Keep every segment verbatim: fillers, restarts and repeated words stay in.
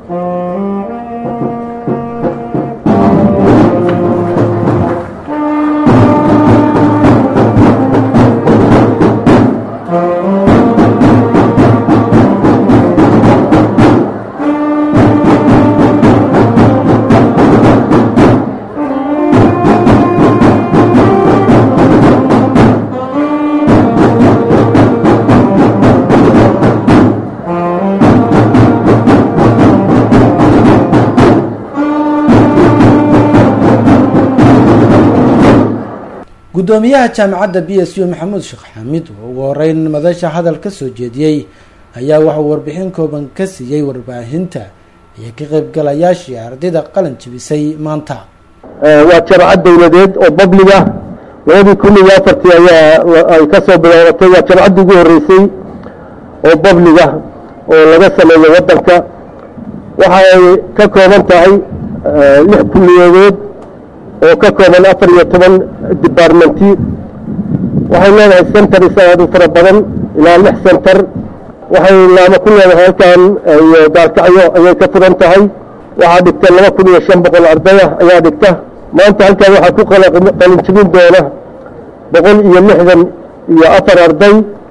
gudoomiyaha jaamacadda B S U Maxamuud Sheekh Xamiid oo ugu horeyn madasha hadal ka soo jeediyay ayaa waxa uu warbixin kooban ka siiyay warbaahinta iyo ka qaybgalayaashii ardayda qalin jabisay maanta. waa jaamacad dawladeed oo babliga labadii kun iyo afartii ayaa ay ka soo bilaabatay. waa jaamacadii ugu horeysay oo babliga oo laga sameeyo wadanka. waxa ay ka kooban tahay lix kulliyadood oo ka kooban afar iyo toban departmenti. waxay leedahay centers aad u fara badan ilaa lix center. waxay laama ku leedahay halkan iyo daalkacyo ayay ka furan tahay. waxaa dhigta laba kun iyo shan boqol ardaya ayaa dhigta. maanta halkan waxaa ku qalin jebin doona boqol iyo lixdan iyo afar arday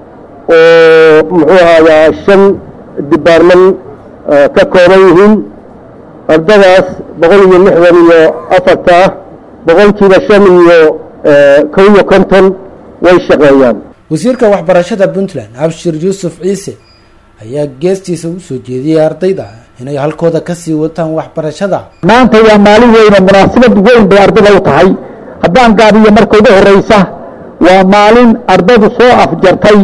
oo muxuu ahayaa shan department ka kooban yihiin. ardadaas boqol iyo lixdan iyo afarta ah boqolkiiba shan iyo kow iyo konton way shaqeeyaan. wasiirka waxbarashada Puntland Abshir Yuusuf Ciise ayaa geestiisa u soo jeediyay ardayda inay halkooda ka sii wataan waxbarashada. maanta waa maalin weyn oo munaasabad weyn bay ardayda u tahay. haddaan gaabiyo marka ugu horeysa waa maalin ardaydu soo afjartay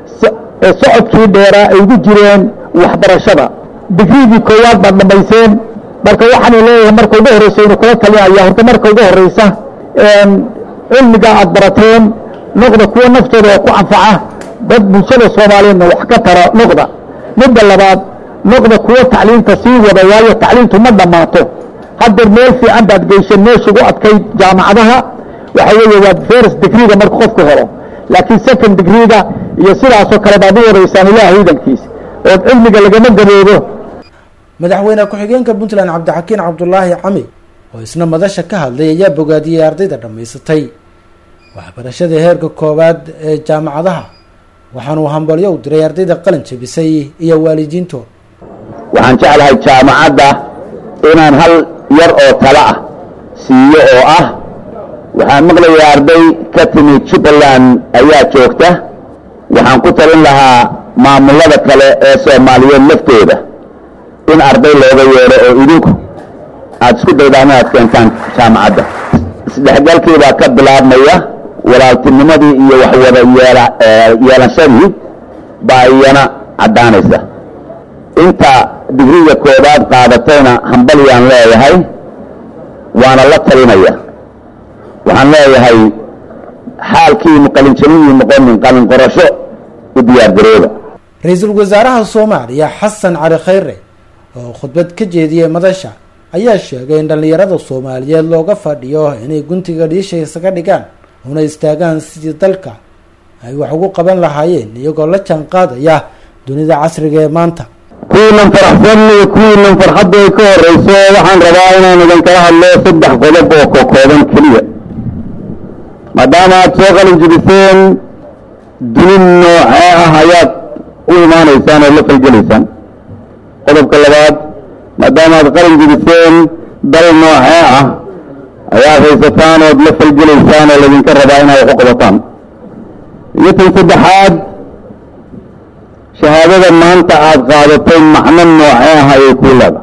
socodkii dheeraa ay ugu jireen waxbarashada. digriigii koowaad baad dhamayseen. marka waxaan leeyahay marka ugu horeysa inuu kula talinaya horta marka ugu horeysa cilmiga aad barateen noqda kuwa naftooda oo ku anfaca dad bulshada Soomaaliyeedna wax ka tara noqda. midda labaad noqda kuwa tacliinta sii wada waayo tacliintu ma dhamaato. hadda meel fiican baad geysay meesha ugu adkayd jaamacadaha waxa weeye waa first degree marka qofku helo. laakiin second degree iyo sidaas oo kale baad u wareysaan Ilaahay idankiis oo cilmiga lagama gaboobo. madaxweyne ku-xigeenka Puntland Cabdixakiin Cabdullaahi Cami oo isna madasha ka hadlay ayaa bogaadiyay ardayda dhamaysatay waxbarashada heerka koowaad ee jaamacadaha. waxaan uu hambalyo u diray ardayda qalin jabisay iyo waalidiintooda. waxaan jeclahay jaamacadda inaan hal yar oo talo ah siiyo oo ah waxaan maqlayaa arday ka timid Jubbaland ayaa joogta. waxaan ku talin lahaa maamulada kale ee Soomaaliyeed laftooda in arday looga yeero oo idinku aad isku daydaan inaad keentaan jaamacadda. isdhexgalkii baa ka bilaabmaya walaaltinimadii iyo wax wada yeelanshadii baa iyana caddaanaysa. inta digriga koobaad qaadatayna hambalyaan leeyahay waana la talinaya. waxaan leeyahay xaalkiinu qalinjabinii noqonin qalin qorasho u diyaargarooba. ra-iisul wasaaraha Soomaaliya Xasan Cali Khayre oo khudbad ka jeediyay madasha ayaa sheegay in dhalinyarada Soomaaliyeed looga fadhiyo inay guntiga dhiisha isaga dhigaan una istaagaan sidii dalka ay wax ugu qaban lahaayeen iyagoo la jaan qaadaya dunida casriga ee maanta. kuwiinan faraxsan iyo kuwiinan farxadda ay ka horeyso waxaan rabaa inaan idin kala hadlo saddex qodob oo ka kooban keliya. maadaama aad soo qalin jebiseen duni noocee ah ayaad u imaanaysaan oo la falgelaysaan. qodobka labaad maadaama aad qalin jebiseen dal noocee ah ayaad haysataan ood la falgelaysaan oo laydinka rabaa inaad wax u qabataan. iyo tan saddexaad shahaadada maanta aad qaadatay macno noocee ah ayay kuu leedahay.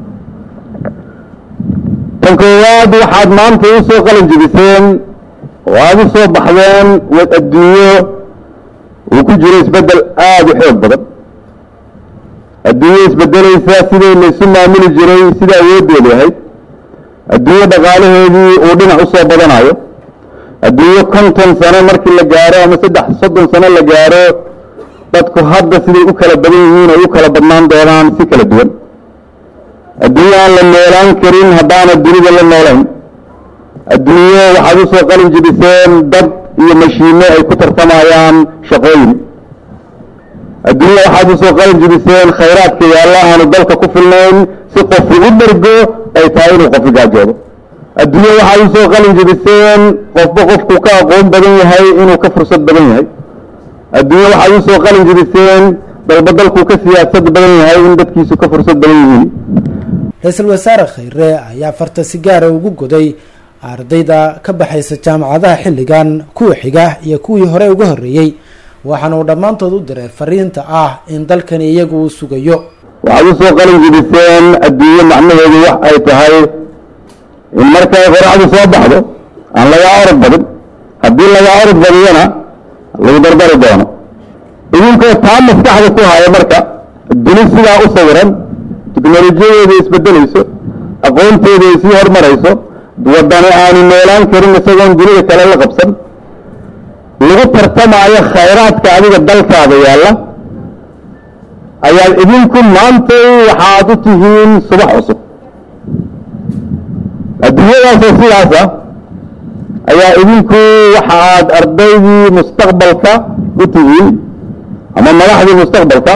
tan koowaad waxaad maanta u soo qalin jebiseen oo aad u soo baxdeen wad adduunyo uu ku jiro isbeddel aada u xoog badan. adduunyo isbedelaysa sidii laysu maamuli jiray sida awooddeedu ahayd. adduunyo dhaqaalaheedii uu dhinac u soo badanayo. adduunyo konton sano markii la gaaro ama saddex soddon sano la gaaro dadku hadda siday u kala badan yihiin ay u kala badnaan doonaan si kala duwan. adduunyo aan la noolaan karin haddaana dunida la noolayn. adduunyo waxaad u soo qalin jebiseen dad iyo mashiinno ay ku tartamayaan shaqooyin. adduunya waxaad usoo qalin jebiseen khayraadka yaalla aanu dalka ku filnayn si qof ugu dhergo ay tahay inuu qof gaajoodo adduunya waxaad usoo qalin jebiseen qofba qofku ka aqoon badan yahay inuu ka fursad badan yahay adduunya waxaad usoo qalin jebiseen dalba dalku ka siyaasad badan yahay in dadkiisu ka fursad badan yihiin ra-iisul wasaare khayre ayaa farta si gaara ugu goday ardayda ka baxaysa jaamacadaha xilligan kuwa xiga iyo kuwii hore uga horreeyey waxaana uu dhammaantood u diray fariinta ah in dalkani iyagu uu sugayo waxaad usoo qalin jebiseen adduunye macnaheedu wax ay tahay in markay qoracdu soo baxdo aan lagaa orod badin haddii lagaa orod badiyana lagu dardari doono idinkoo taa maskaxda ku haya marka duni sidaa u sawiran tiknolojiyadeeda isbedelayso aqoonteeda ay sii hormarayso waddani aanu noolaan karin isagoon dunida kale la qabsan lagu tartamaayo khayraadka adiga dalkaada yaalla ayaad idinku maantay waxaad u tihiin subax cusub adduunyadaasoo sidaas ah ayaa idinku waxaad ardaydii mustaqbalka u tihiin ama madaxdii mustaqbalka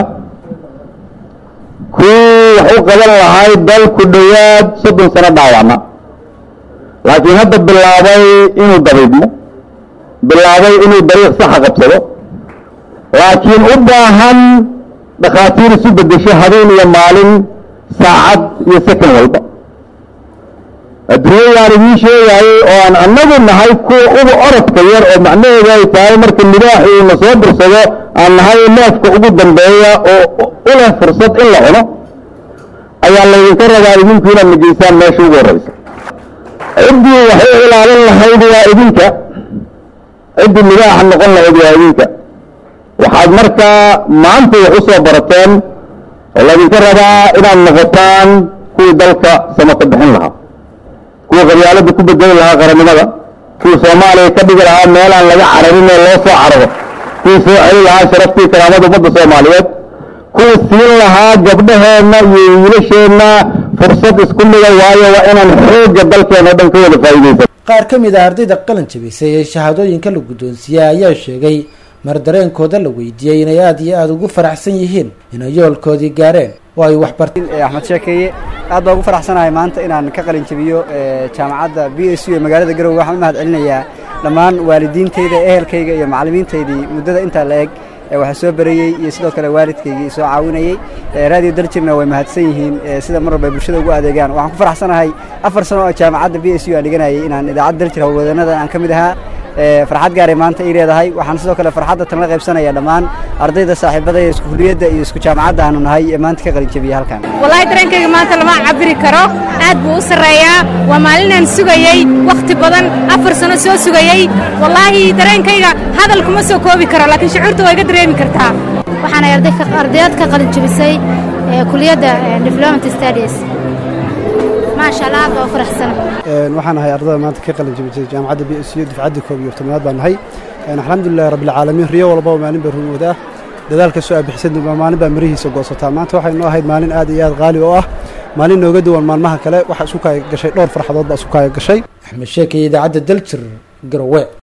kuwii wax u qaban lahay dal ku dhowaad soddon sano dhaawacna laakiin hadda bilaabay inuu dabiibmo bilaabay inuu dariiq saxa qabsado laakiin u baahan dhakhaatiir isu bedesho habeen iyo maalin saacad iyo second walba adduunyadaan idiin sheegayay oo aan annagu nahay kuwa uga orodka yar oo macnaheedu ay tahay marka libaaxi uu na soo bursado aan nahay neefka ugu dambeeya oo u leh fursad in la cuno ayaa laydinka rabaa idinku inaad nageysaan meesha ugu horreysa ciddii waxay ilaalin lahayd waa idinka ciddii libaaxa noqon lahayd waa idinka waxaad markaa maanta wax u soo barateen oo laydinka rabaa inaad noqotaan kuwii dalka sama ka bixin lahaa kuwa qabyaalada ku bedeli lahaa qarannimada kuwa soomaaliya ka dhigi lahaa meelaan laga cararin ee loo soo cararo kuwa soo celi lahaa sharaftii karaamada ummadda soomaaliyeed kuwa siin lahaa gabdhaheenna iyo wiilasheenna fursad isku mida waayo waa inaan xoogga dalkeena o dhan ka wada faa'iidaysan qaar ka mid ah ardayda qalin jabisay ee shahaadooyinka la guddoonsiiyey ayaa sheegay mar dareenkooda la weydiiyey inay aada iyo aada ugu faraxsan yihiin inay yoolkoodii gaareen oo ay waxbarteen axmed sheekeeye aad baa ugu faraxsanahay maanta inaan ka qalin jabiyo jaamacadda b s u ee magaalada garowe waxaan u mahad celinayaa dhammaan waalidiintayda ehelkayga iyo macallimiintaydii muddada intaa la eg waxaa soo bareeyey iyo sidoo kale waalidkaygii soo caawinayey raadiyo daljirna way mahadsan yihiin sida mar walba bulshada ugu adeegaan waxaan ku faraxsanahay afar sano oo jaamacadda b s u aan dhiganayay inaan idaacadda daljir howlwadeennada aan ka mid ahaa farxad gaaray maanta ii leedahay waxaan sidoo kale farxadda tan la qaybsanaya dhammaan ardayda saaxiibada ee isku kuliyadda iyo isku jaamacadda aanu nahay ee maanta ka qalin jabiyey halkan wallahi dareenkayga maanta lama cabiri karo aad buu u sarreeyaa waa maalinaan sugayey wakhti badan afar sano soo sugayey wallaahi dareenkayga hadal kuma soo koobi karo laakiin shucuurta waa iga dareemi kartaa waxaanay ardayaad ka qalin jabisay kuliyadda development studies maasha allah aad baa u faraxsana waxaan ahay ardada maanta ka qalin jabisay jaamacadda b s u dufcadda koob iyo tobnaad baan nahay alxamdulilahi rabbilcaalamiin riyo walbaba maalin baa rumoodaa dadaalka soo abixisad maalin baa mirihiisa goosataa maanta waxay noo ahayd maalin aad iyo aad qaali oo ah maalin nooga duwan maalmaha kale waxaa isu kaaya gashay dhowr farxadood baa isu kaaya gashay axmed sheekay idaacadda daljir garowe.